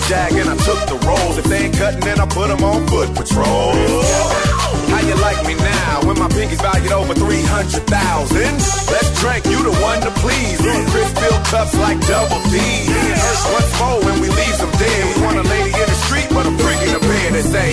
Jag and I took the rolls. If they ain't cutting, then I put them on foot patrol. How you like me now when my pinky's valued over 300,000? Let's drink, you the one to please. Chris fill cups like Double D. Hurts once more when we leave them dead. We want a lady in the street, but a freak in the bed that say,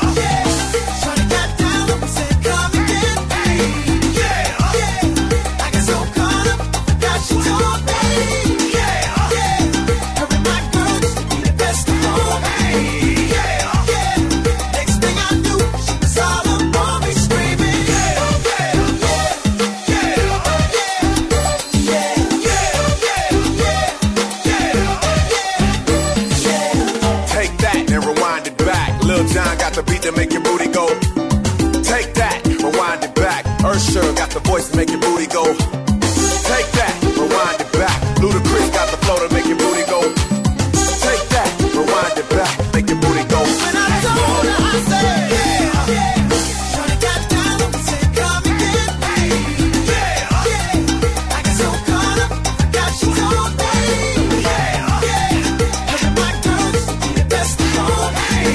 John got the beat to make your booty go. Take that, rewind it back. Usher got the voice to make your booty go. Take that, rewind it back. Ludacris got the flow to make your booty go. Take that, rewind it back. Make your booty go. When I told her, I said, yeah, yeah. Shorty got down and said, come and get me. Yeah, yeah. I got so caught up, I got you all day. Yeah, yeah. Her and my girl used to be the best of all day.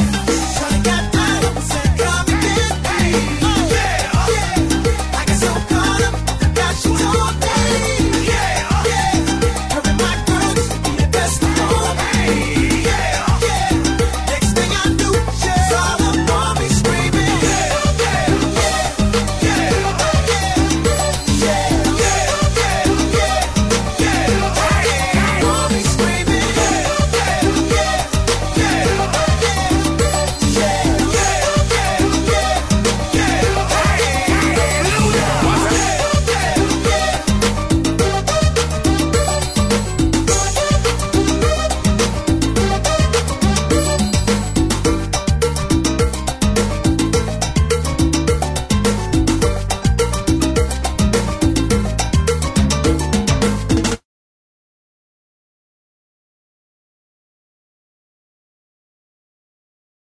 So